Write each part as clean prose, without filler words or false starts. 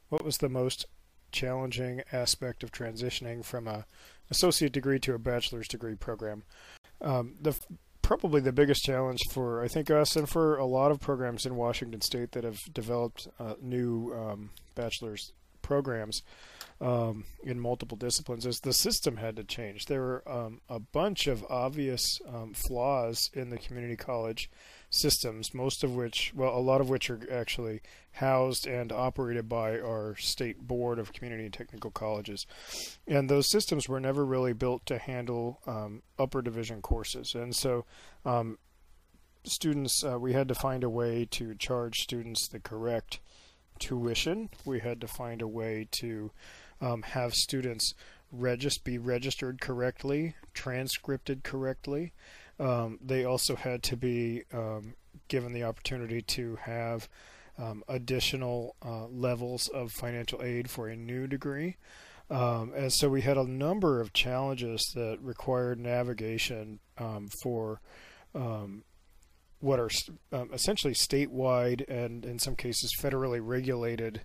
what was the most challenging aspect of transitioning from a associate degree to a bachelor's degree program? The Probably the biggest challenge for I think us and for a lot of programs in Washington State that have developed new bachelor's programs in multiple disciplines is the system had to change. There were a bunch of obvious flaws in the community college systems, most of which, well, a lot of which are actually housed and operated by our state board of community and technical colleges. And those systems were never really built to handle upper division courses. And so students, we had to find a way to charge students the correct tuition. We had to find a way to have students be registered correctly, transcripted correctly. They also had to be given the opportunity to have additional levels of financial aid for a new degree. And so we had a number of challenges that required navigation for what are essentially statewide and in some cases federally regulated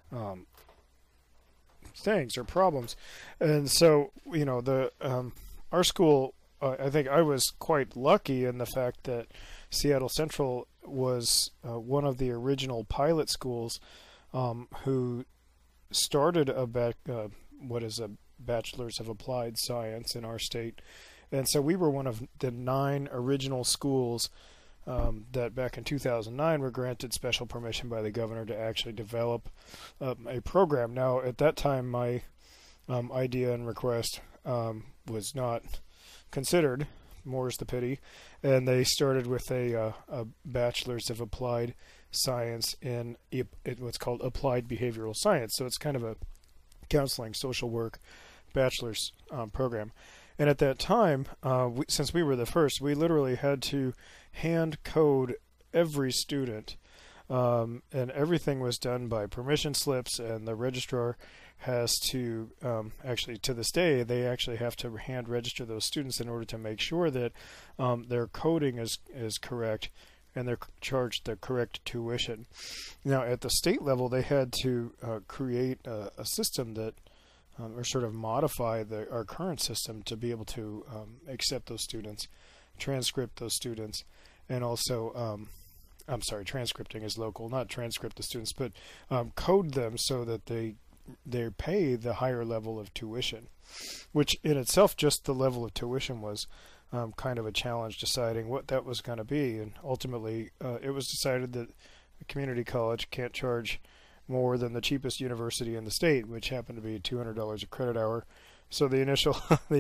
things or problems. And so, you know, our school, I think I was quite lucky in the fact that Seattle Central was one of the original pilot schools who started what is a Bachelor's of Applied Science in our state. And so we were one of the 9 original schools that back in 2009 were granted special permission by the governor to actually develop a program. Now, at that time, my idea and request was not considered, more's the pity, and they started with a Bachelor's of Applied Science in what's called Applied Behavioral Science. So it's kind of a counseling, social work bachelor's program. And at that time, since we were the first, we literally had to hand code every student, and everything was done by permission slips, and the registrar has to, actually to this day, they actually have to hand register those students in order to make sure that their coding is correct and they're charged the correct tuition. Now, at the state level, they had to create a system that or sort of modify our current system to be able to accept those students, transcript those students, and also, I'm sorry, transcripting is local, not transcript the students, but code them so that they pay the higher level of tuition, which in itself, just the level of tuition was kind of a challenge deciding what that was going to be. And ultimately, it was decided that a community college can't charge more than the cheapest university in the state, which happened to be $200 a credit hour. So the initial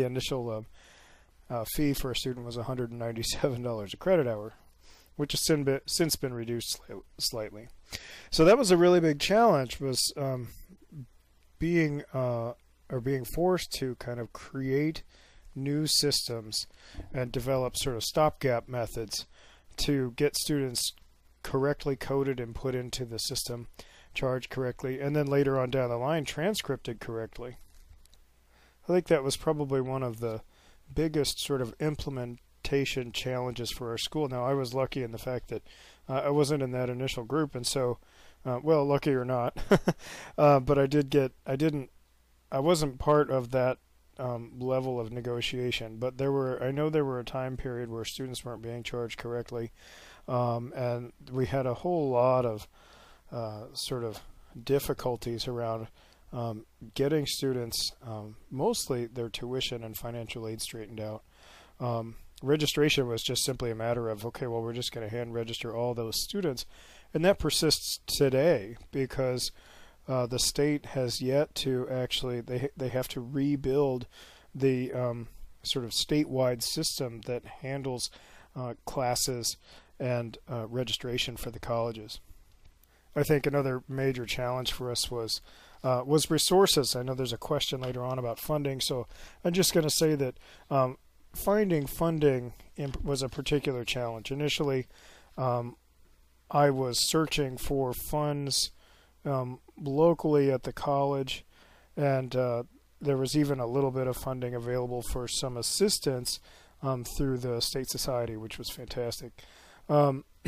fee for a student was $197 a credit hour, which has since been reduced slightly. So that was a really big challenge, was being forced to kind of create new systems and develop sort of stopgap methods to get students correctly coded and put into the system, charged correctly, and then later on down the line transcripted correctly. I think that was probably one of the biggest sort of implementation challenges for our school. Now, I was lucky in the fact that I wasn't in that initial group, and so, well, lucky or not, but I wasn't part of that level of negotiation. But I know there were a time period where students weren't being charged correctly, and we had a whole lot of sort of difficulties around getting students, mostly their tuition and financial aid, straightened out. Registration was just simply a matter of, okay, well, we're just going to hand register all those students, and that persists today because the state has yet to actually, they have to rebuild the sort of statewide system that handles classes and registration for the colleges. I think another major challenge for us was resources. I know there's a question later on about funding, so I'm just going to say that finding funding was a particular challenge. Initially, I was searching for funds locally at the college, and there was even a little bit of funding available for some assistance through the State Society, which was fantastic.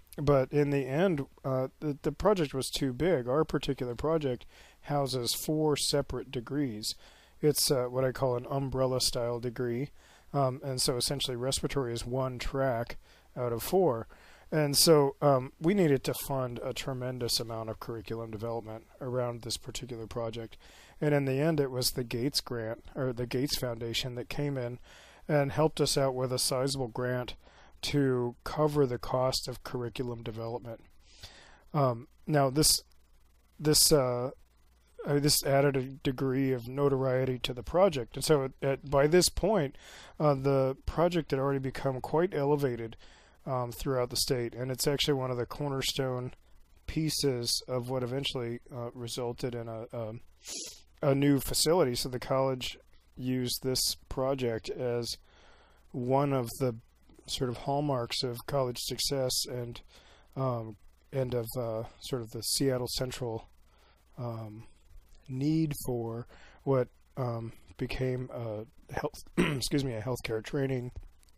But in the end, the project was too big. Our particular project houses 4 separate degrees. It's what I call an umbrella style degree. And so essentially respiratory is 1 track out of 4. And so we needed to fund a tremendous amount of curriculum development around this particular project. And in the end, it was the Gates grant, or the Gates Foundation, that came in and helped us out with a sizable grant to cover the cost of curriculum development. Now, this added a degree of notoriety to the project, and so by this point, the project had already become quite elevated throughout the state, and it's actually one of the cornerstone pieces of what eventually resulted in a new facility. So the college used this project as one of the sort of hallmarks of college success and of sort of the Seattle Central need for what became a health a healthcare training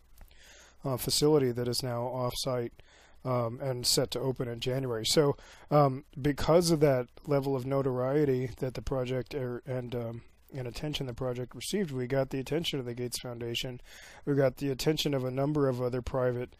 facility that is now off-site and set to open in January. So because of that level of notoriety that the project and attention the project received, we got the attention of the Gates Foundation. We got the attention of a number of other private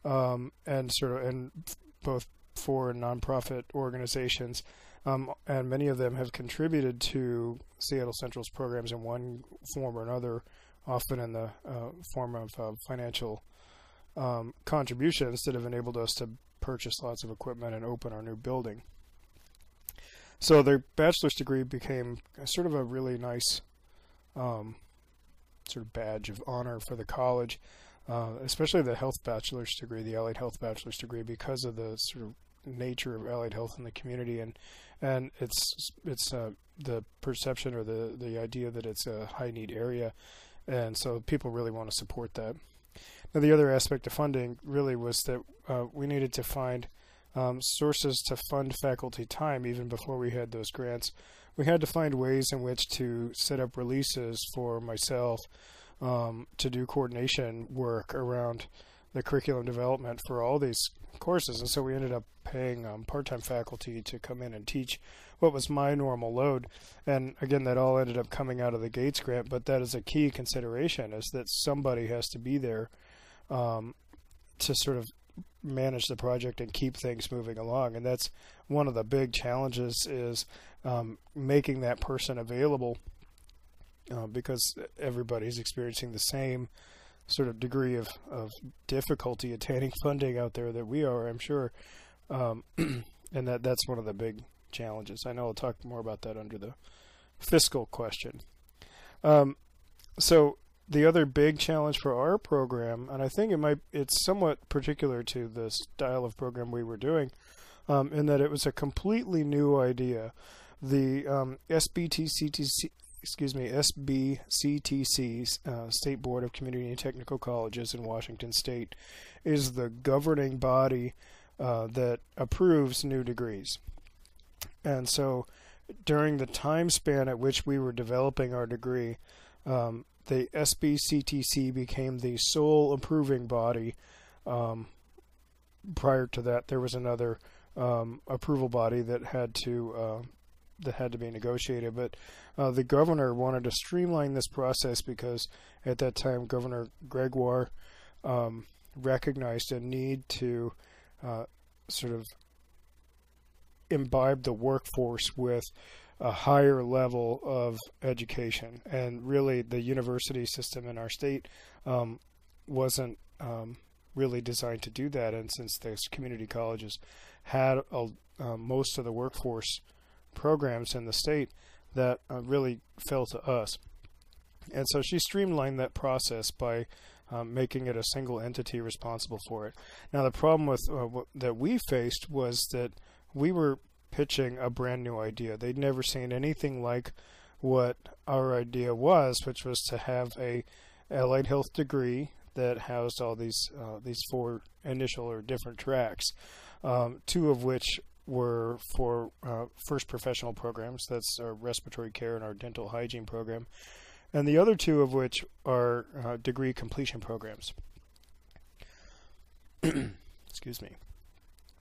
and both for and nonprofit organizations, and many of them have contributed to Seattle Central's programs in one form or another, often in the form of financial contributions that have enabled us to purchase lots of equipment and open our new building. So their bachelor's degree became sort of a really nice sort of badge of honor for the college, especially the health bachelor's degree, the allied health bachelor's degree, because of the sort of nature of allied health in the community, and it's the perception or the idea that it's a high need area, and so people really want to support that. Now, the other aspect of funding really was that we needed to find sources to fund faculty time even before we had those grants. We had to find ways in which to set up releases for myself to do coordination work around the curriculum development for all these courses. And so we ended up paying part-time faculty to come in and teach what was my normal load. And again, that all ended up coming out of the Gates grant, but that is a key consideration, is that somebody has to be there to sort of manage the project and keep things moving along. And that's one of the big challenges, is making that person available, because everybody's experiencing the same sort of degree of difficulty attaining funding out there that we are, I'm sure. And that's one of the big challenges. I know I'll talk more about that under the fiscal question. So the other big challenge for our program, and I think it's somewhat particular to the style of program we were doing, in that it was a completely new idea. The SBCTC, State Board of Community and Technical Colleges in Washington State, is the governing body that approves new degrees. And so during the time span at which we were developing our degree, the SBCTC became the sole approving body. Prior to that, there was another approval body that had to be negotiated, but the governor wanted to streamline this process because at that time Governor Gregoire recognized a need to sort of imbibe the workforce with a higher level of education, and really the university system in our state wasn't really designed to do that. And since the community colleges had most of the workforce programs in the state, that really fell to us. And so she streamlined that process by making it a single entity responsible for it. Now, the problem with that we faced was that we were pitching a brand new idea. They'd never seen anything like what our idea was, which was to have a allied health degree that housed all these 4 initial or different tracks, 2 of which were for first professional programs. That's our respiratory care and our dental hygiene program, and the other 2 of which are degree completion programs. Excuse me.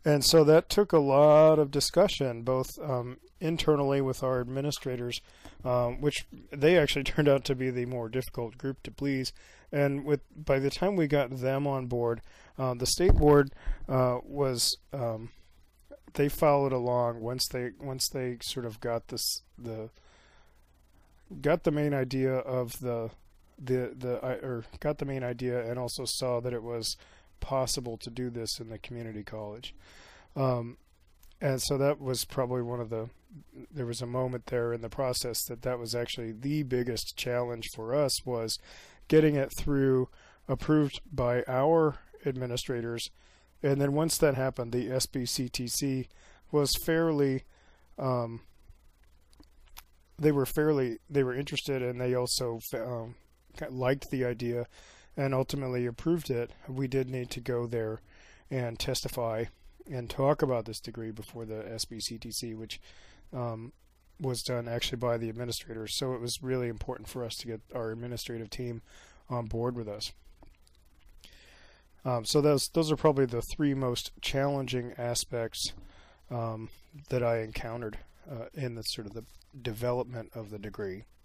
And so that took a lot of discussion, both internally with our administrators, which they actually turned out to be the more difficult group to please. And by the time we got them on board, the state board was they followed along once they sort of got got the main idea of got the main idea, and also saw that it was possible to do this in the community college. And so that was probably there was a moment there in the process that was actually the biggest challenge for us, was getting it through, approved by our administrators. And then once that happened, the SBCTC was fairly, they were interested, and they also liked the idea and ultimately approved it. We did need to go there and testify and talk about this degree before the SBCTC, which was done actually by the administrators. So it was really important for us to get our administrative team on board with us. So those are probably the three most challenging aspects that I encountered in the sort of the development of the degree.